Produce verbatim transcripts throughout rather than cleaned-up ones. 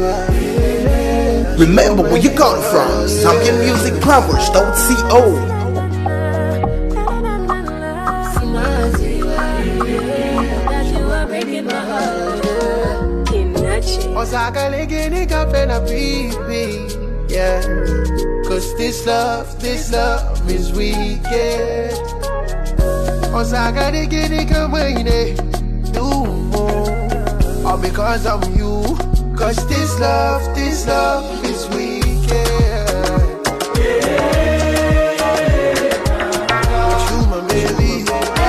Remember where you got it from. Zambian Music Plumbers dot co. Osaka legeni kapena pipi, yeah. Cause this love, this love is wicked. Osaka legeni kamene, do more. All because of you. Cause this love, this love is wicked. Yeah. You my baby.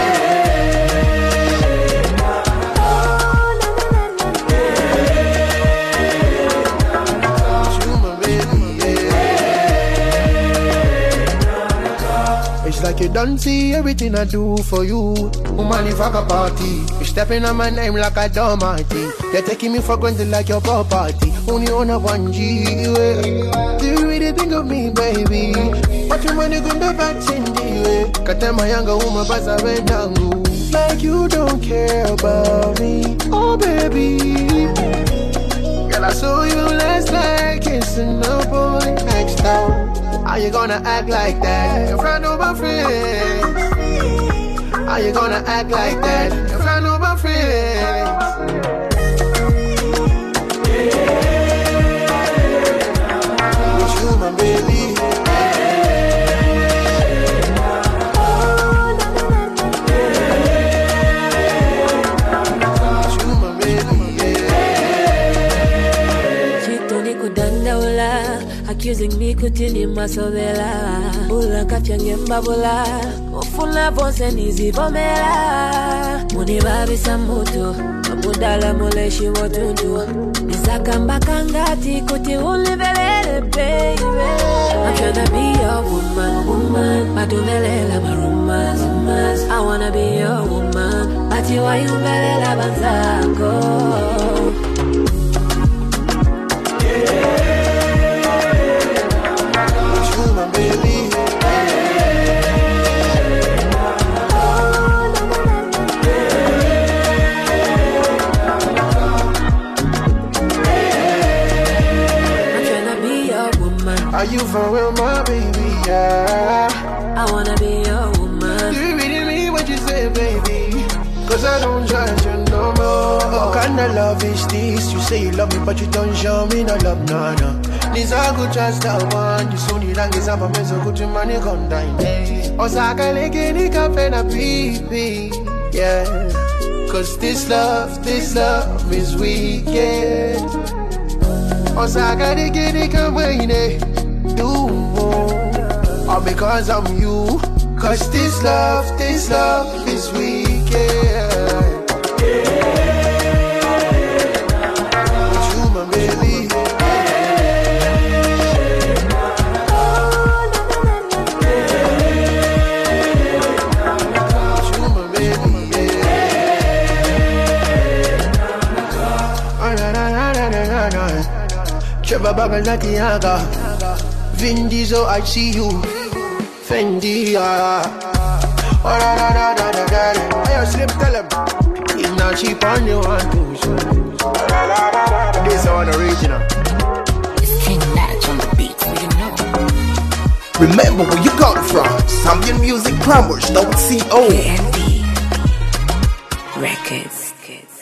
It's like you don't see everything I do for you. Woman, if I got party, you stepping on my name like I don't party. You're taking me for granted like your property. Only on a one G, yeah. Do you really think of me, baby? What you money gonna back in the way? Cause tell my younger woman, pass a red down. Like you don't care about me, oh baby. Girl, I saw you last night kissing the boy next door. How you gonna act like that in front of my friends? How you gonna act like that in front of my friends? With you, my baby. With you, my baby, yeah. Chito niko dandaula, accusing me kutini masovela. Bula kafyange mbabula, ofuna bonse nizivomela. Muni babi samutu, mudala moleshi wotundu. Nizakamba kangati kuti ulivelele, baby. I'm tryna be your woman, woman. Maduvelela my romance, romance. I wanna be your woman, but you are you velela banzako. Are you for real, my baby? Yeah. I wanna be your woman. Do you really mean what you say, baby? Cause I don't judge you no more. What kind of love is this? You say you love me, but you don't show me no love, no, no. This I could just that one. You so need to have a mess of good money come down. Osaka legeni kapena pipi, yeah. Cause this love, this love is wicked. Osaka legeni kamene. Do more, all because I'm you. Cause this love, this love is wicked. With you, my baby. With you, my baby, yeah. Oh, na, na, na, na, na, na. Trevor Baba Natiaga. Vin Diesel, I see you. Fendi, ah. Oh, da, da, da, da, da, da. Hey, Slim, tell him. It's not cheap on you, want to. This is on original. It's King Natch on the beat, so you know. Remember where you got it from. Zambian Music Plumbers dot co. K N D Records.